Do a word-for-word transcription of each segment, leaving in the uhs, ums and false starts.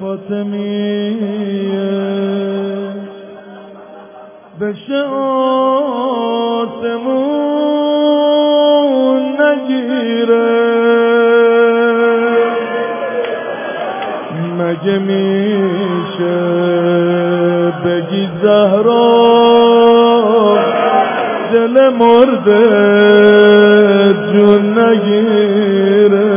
فاطمیه بشه آسمون نگیره مگه میشه بگی زهرا دل مرده جون نگیره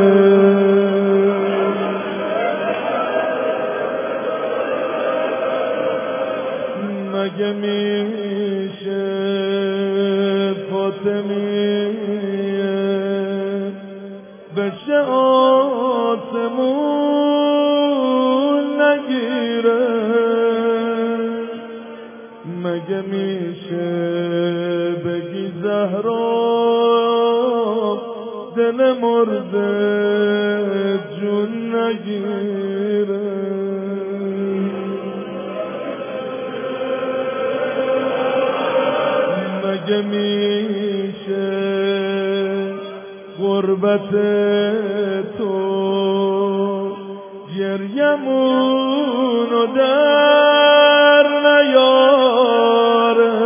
مگه میشه فاطمیه بشه آسمون نگیره مگه میشه بگی زهرا دل مرده جون نگیره مگه میشه غربت تو گریمونو در نیاره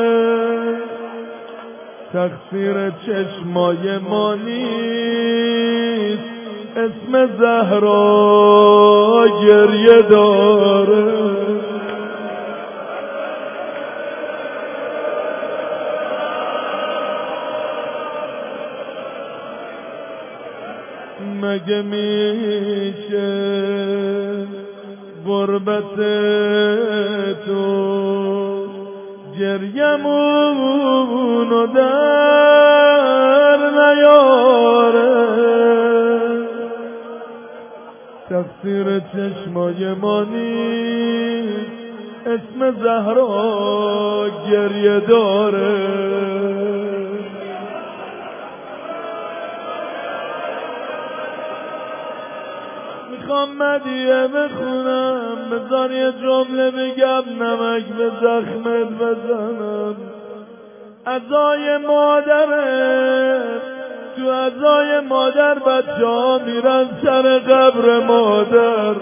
تقصیر چشمای ما نیست اسم زهرا گریه داره مگه میشه غربت تو گریمونو در نیاره تقصیر چشمای ما نیست اسم زهرا گریه داره میخوام مدیه بخونم بذار یه جمله بگم نمک به زخمت بزنم عزای مادره تو عزای مادر بچه ها میرن سر قبر مادر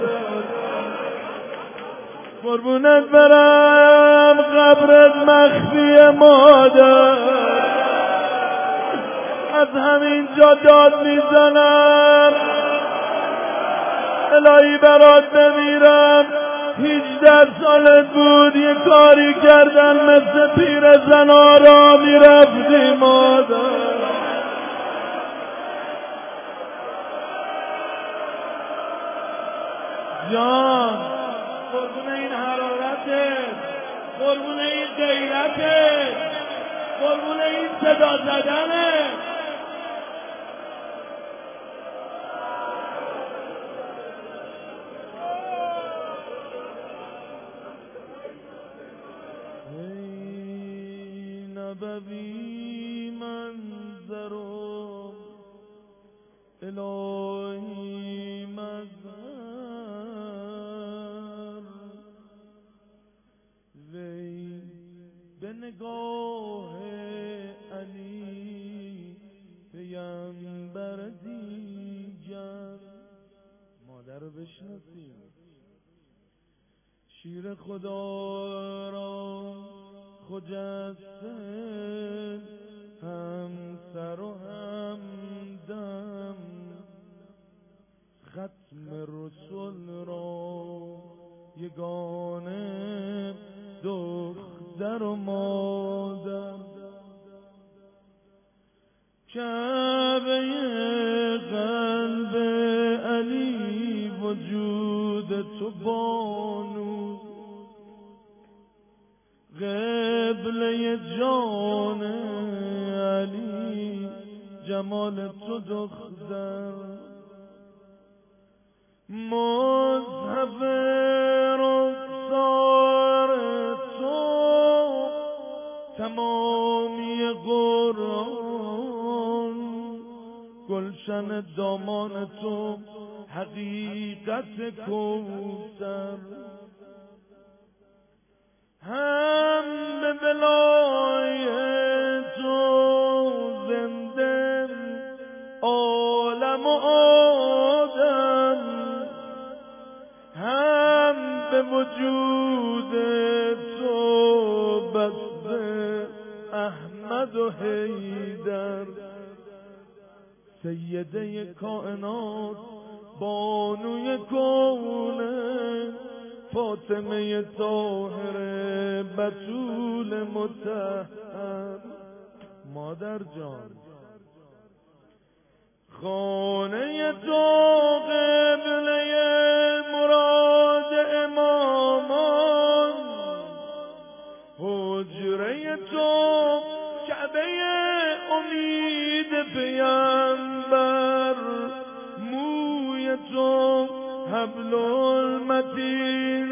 قربونت برم قبرت مخفی مادر از همینجا داد میزنم الهی برات بمیرم هجده سالت بود یه کاری کردن مثل پیر زنارا میرفتی مادر جان قربون این حرارتت قربون این غیرتت قربون این صدا زدنت نبوی منظرم الهی مظهر وی به نگاه علی پیامبر دیگر مادر رو بشناسیم شیر خدا را خجسته هم سر و هم دم ختم رسول را یگانه دختر و مادر کعبه قلب علی وجود تو بانو قبله جان علی جمال تو دختر مصحف رخسار تو تمامی قرآن گلشن دامان تو حقیقت کوثر هم به بلای تو زنده عالم و آدم هم وجود تو بسته احمد و حیدر، سیده کائنات بانوی کونه، فاطمه طاهره بتول مطهر. مادر جان خانه تو قبله مراد امامان، حجره تو کعبه امید پیامبر، موی تو حبل المتین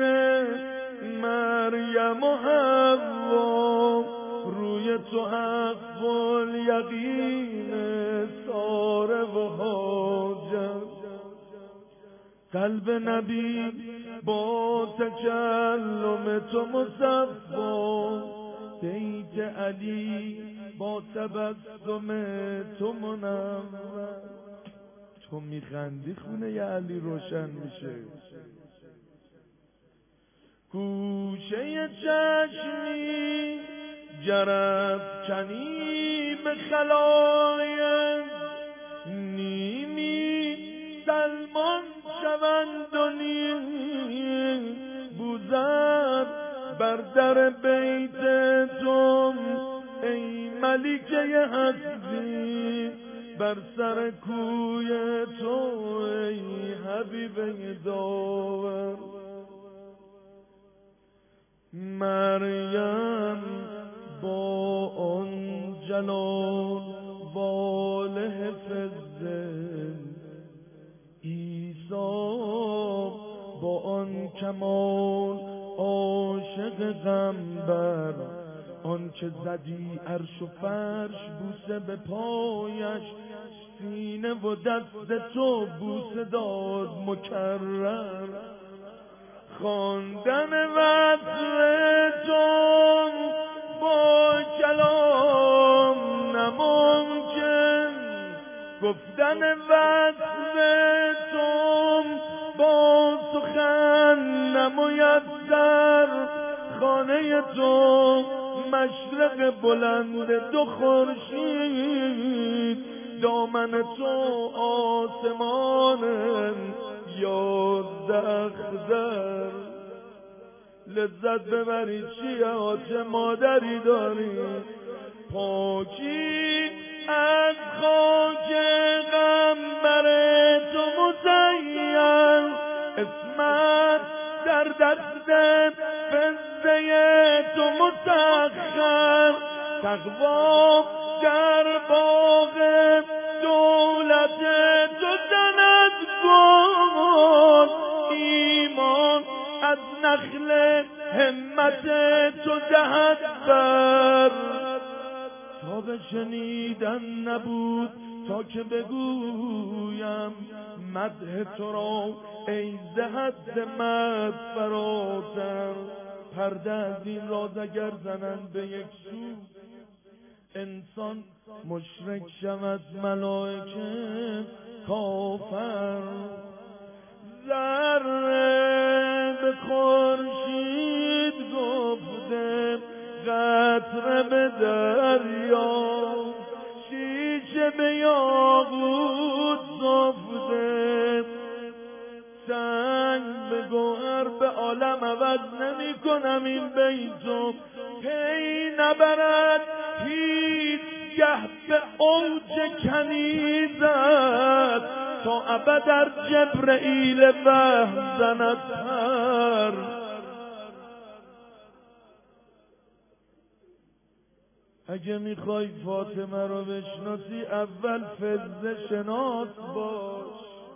مریم و حوا، روی تو حق الیقین ساره و حاجر. قلب نبی با تکلم تو مصفا، بیت علی با تبسم تو منور. تو میخندی خونه ی علی روشن میشه، گوشه چشمی جرب کنی به خلایق، نیمی سلمان شوند و نیم بوزر بر در بیت تو، ای ملکه هستی بر سر کوی تو، ای حبیبه داور. مریم با آن جلال واله فضه، عیسی با آن کمال عاشق غمبر، آن که زدی عرش و فرش بوسه به پایش، سینه و دست تو بوسه داد مکرر. خواندن وصل تو با کلام نممکن، گفتن وصل تو با سخن نمیسر. خانه تو مشرق بلند دو خورشید، دامن تو آسمان یازده‌اخضر. لذت ببری چیات مادری داری، پاکی از خاک غمبر تو مزین، اسمت در دست فضه تو مسخر، تقوا در باغ دولت تو زند گل، ایمان از نخل همت تو دهد بر. تا به شنیدن نبود تا که بگویم مدح تو را، ای ز حد مدح فراتر. پرده از این راز اگر زنند به یک سو، انسان مشرک شود ملائکه کافر. ذره به خورشید گفته، قطره به دریا، شیشه به یاقوت سفته، سنگ به گوهر به عالم عوض نمی کنم این بیتو، پی نبرد هیچ گه به اوج کنیزت، تا ابد در جبرئیل وحی زند پر. اگه میخوای فاطمه رو بشناسی اول فضه شناس باش.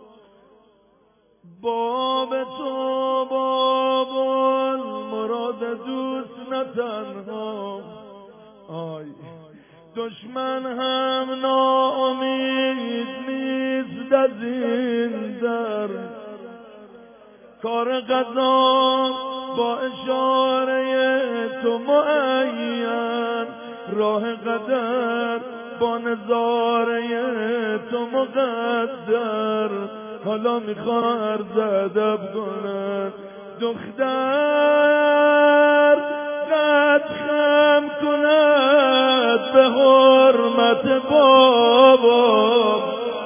باب تو باب المراد دوست نه تنها، آی دشمن هم ناامید نیست از این در. کار قضا با اشاره تو معین، راه قدر با نظاره تو مقدر. حالا میخوان عرض ادب کنن دختر قد خم کند به حرمت بابا،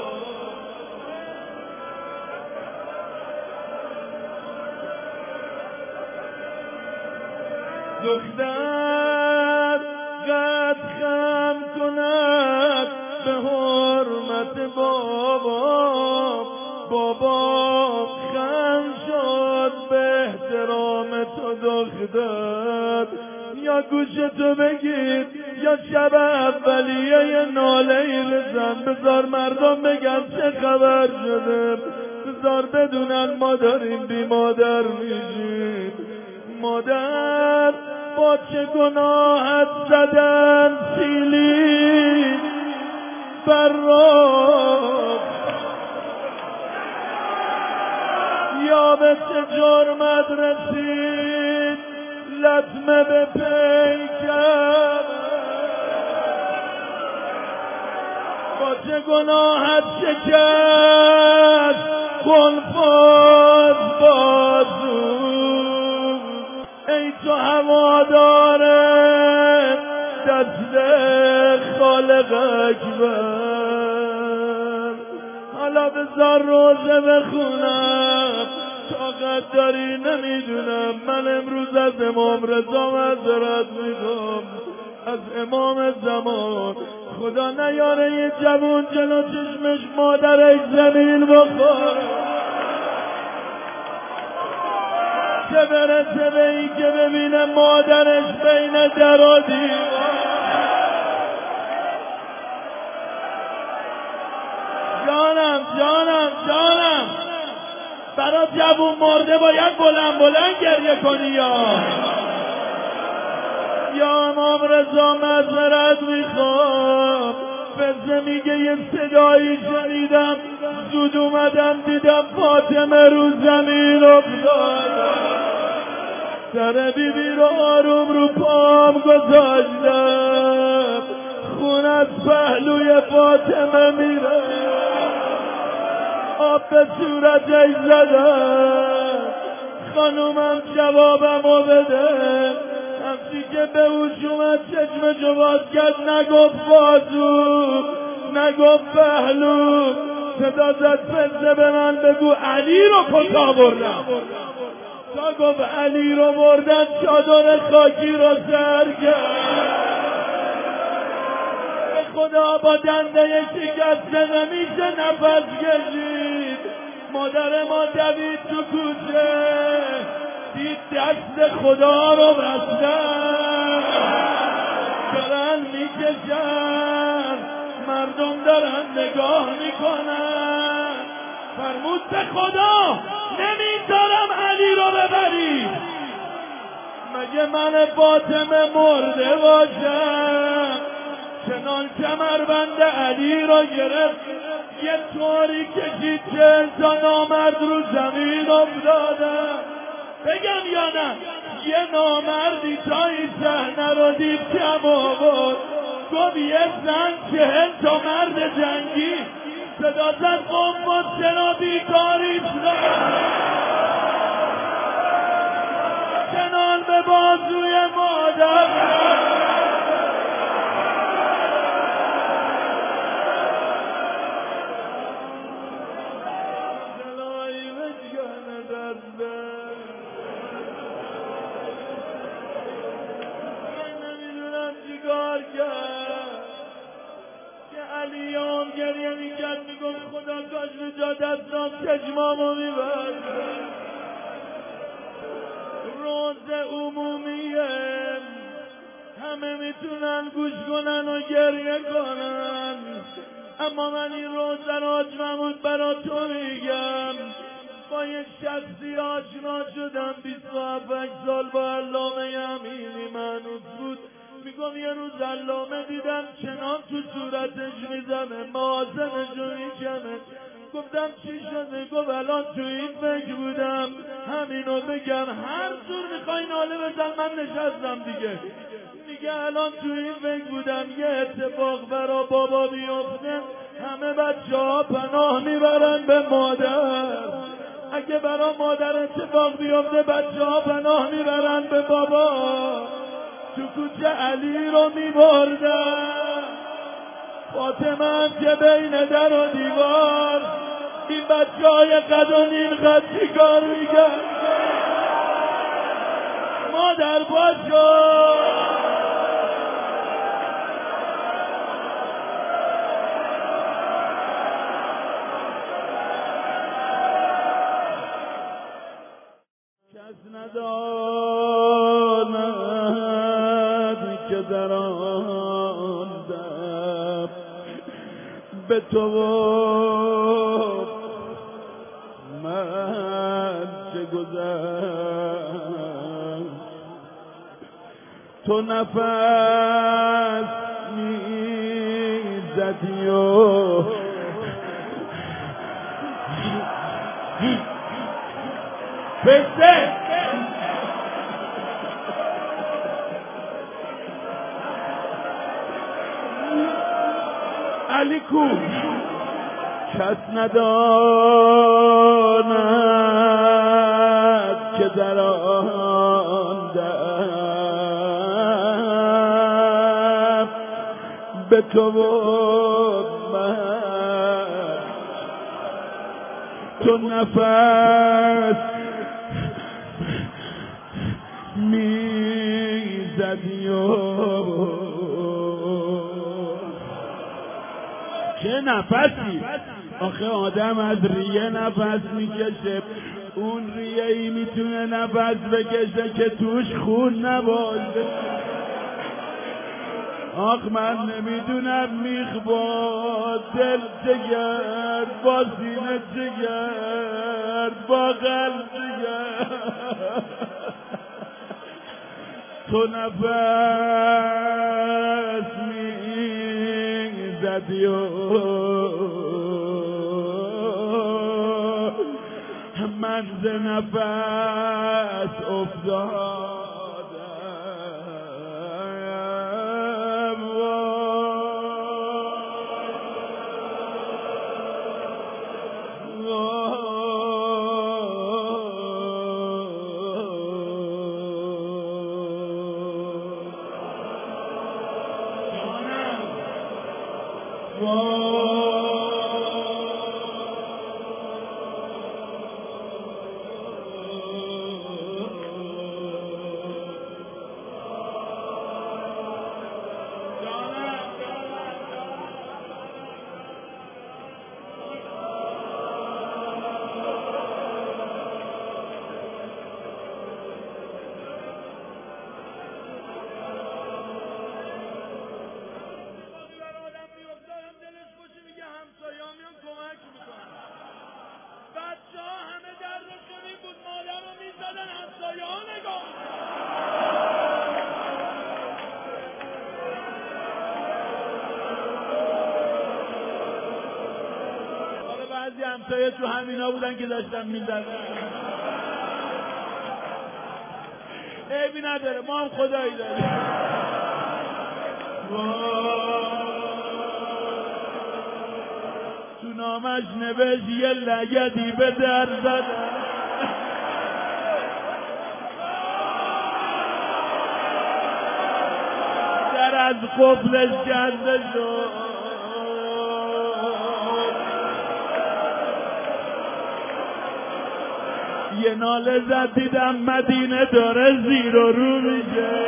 دختر قد خم کند به حرمت بابا، بابا خم شد به احترام تو دختر. یا گوشتو بگیر یا شب اولیه ناله‌ای بزن، بذار مردم بگن چه خبر شده، بذار بدونن ما داریم بی مادر میشیم. مادر با چه گناهت زدن سیلی بر راه، یا به چه جرمت رسید لطمه به پیکر، با چه گناهت شکست خلفات بازو. ای تو هواداره دست خالق اکبر، حالا بذار روزه بخونم، طاقت داری نمیدونم. من امروز از امام رضا معذرت میخوام، از امام زمان. خدا نیاره یه جوون جلو چشمش مادرش زمین بخوره، چه برسه به این که ببینه مادرش بین در و دیوار. جانم جانم جانم، برای جوون مرده باید بلند بلند گریه کنی. یا یا امام رضا معذرت میخوام، فزه میگه یه صدایی شنیدم، زود اومدم دیدم فاطمه رو زمین افتاد، سر بیبی رو آروم رو پام گذاشتم، خون از پهلوی فاطمه میره، آب به صورتش زدم، خانومم جوابمو بده. همچی که به هوش اومد چشمشو باز کرد، نگفت بازو، نگفت پهلو، صدا زد فزه به من بگو علی رو کجا بردم. تا گفت علی رو بردن چادر خاکی رو سر کرد. به خدا با دنده شکسته نمیشه نفس کشید. مادر ما دوید تو کوچه، دید دست خدا رو بستن، دارن میکشن، مردم دارن نگاه میکنن. فرمود به خدا نمیذارم علی رو ببری. مگه من فاطمه مرده باشم؟ چنان کمربند علی را گرفت، یه طوری کشید چهل تا نامرد رو زمین افتادن. بگم یا نه؟ یه نامردی تا این صحنه رو دید کم آورد، گفت یه زن چهل تا مرد جنگی، صدا زد قنبات چرا بیکاری چنان به بازوی مادر علیام گریه میکرد، میگفت خدا کاش به جا دستان چشمامو میبرد. روز عمومیه، همه میتونن گوش کنن و گریه کنن، اما من این روز در حاج محمود برا تو میگم. با یه شخصی آشنا شدم، بیست و هفت سال با علامه امینی منوس بود. میگم یه روز علامه دیدم چنان تو صورتش میزنه، مازنشو میکنه. گفتم چی شده؟ گفت الان تو این فکر بودم همینو بگم، هر طور میخوای ناله بزن من نشستم دیگه. میگه الان تو این فکر بودم یه اتفاق برا بابا بیفته، همه بچه ها پناه میبرن به مادر. اگه برا مادر اتفاق بیفته بچه ها پناه میبرن به بابا. تو کوچه علی رو میبردن، فاطمه هم که بین در و دیوار. این بچه های قد و نیم قد چی کار میگن؟ مادر باشو. کس نداند که در آن دم به تو و من چه گذشت. تو نفس میزدی و پسته علی کو. کس نداند که در آن دم به تو و من تو نفس میزدی و چه نفسی. آخه آدم از ریه نفس میکشه، اون ریه ای میتونه نفس بکشه که توش خون نباشه. آخ من نمیدونم میخ با دل چگرد، با سینه چگرد، با قلب چگرد. تو نفس میزدی و من ز نفس افتادم. بعضی همسایه تو همینا بودن که داشتن میزدن. عیبی نداره، ما هم خدایی داریم. تو نامش نوشت یه لگدی به در زدن. در از قفلش کنده شد. یه ناله زد دیدم مدینه داره زیر و رو میشه.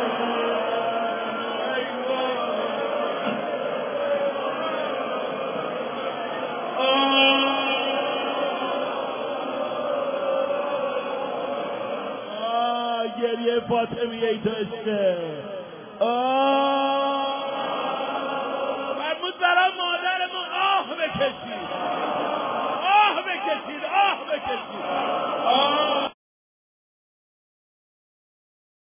آه گریه فاطمیه ای تو عشقه. آه فرمود برای مادرمون آه بکشید، آه بکشید، آه بکشید.